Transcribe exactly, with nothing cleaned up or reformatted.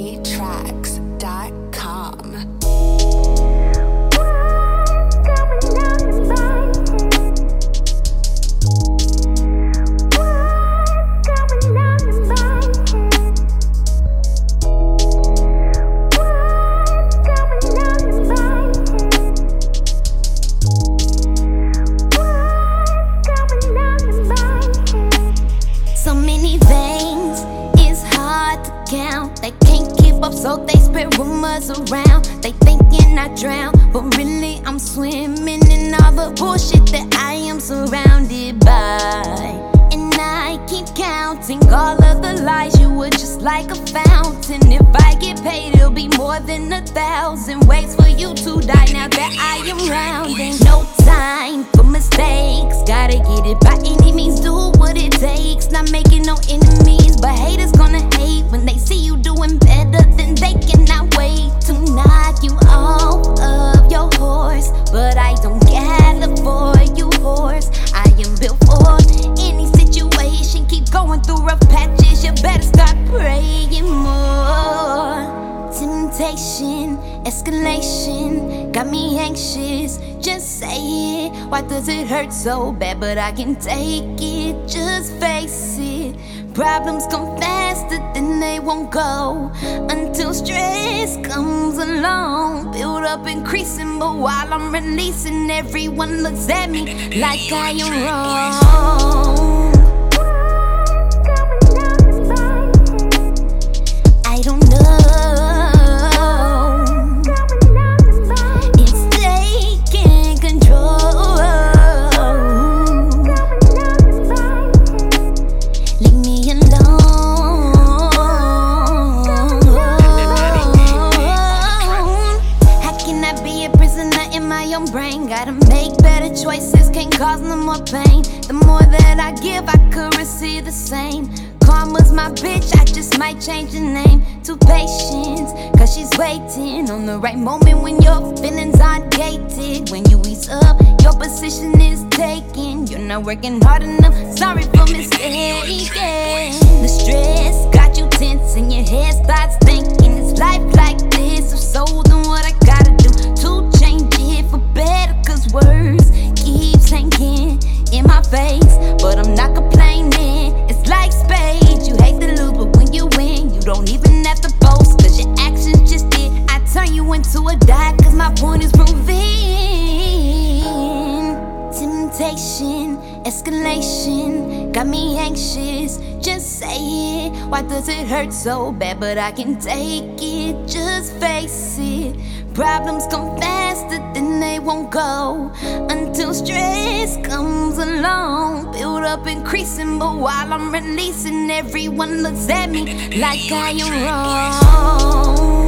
Melody Tracks dot com. They can't keep up, so they spread rumors around. They thinking I drown, but really I'm swimming in all the bullshit that I am surrounded by. And I keep counting all of the lies. You were just like a fountain. If I get paid, it'll be more than a thousand ways for you to die. Now that I am round, ain't no time for mistakes. Gotta get it by any means, do what it takes. Not making no enemies, but haters gonna hate when they see you doing better than they cannot wait to knock you off of your horse. But I don't gather for you, horse. I am built for any situation. Keep going through rough patches. You better start praying more. Temptation, escalation, got me anxious. Just say it. Why does it hurt so bad? But I can take it. Just face it. Problems come faster than they won't go until stress comes along. Build up increasing, but while I'm releasing, everyone looks at me like I am wrong. I don't know. It's taking control. Leave me alone. How can I be a prisoner in my own brain? Gotta make better choices, can't cause no more pain. The more that I give, I could receive the same. Karma's my bitch, I just might change the name to patience, cause she's waiting on the right moment when your feelings are gated. When you ease up, your position is taken. You're not working hard enough, sorry for mistaking. The stress got you tense and your head starts thinking, it's life like this, if so then what I gotta do to change it for better? Cause words keeps hanging in my face, but I'm not complaining. It's like spades, you hate to lose, but when you win, you don't even have to boast, cause your actions just did. I turn you into a die, cause my point is proving. Temptation, escalation, got me anxious. Just say it. Why does it hurt so bad? But I can take it. Just face it. Problems come faster than they won't go until stress comes along. Build up increasing, but while I'm releasing, everyone looks at me like I am wrong.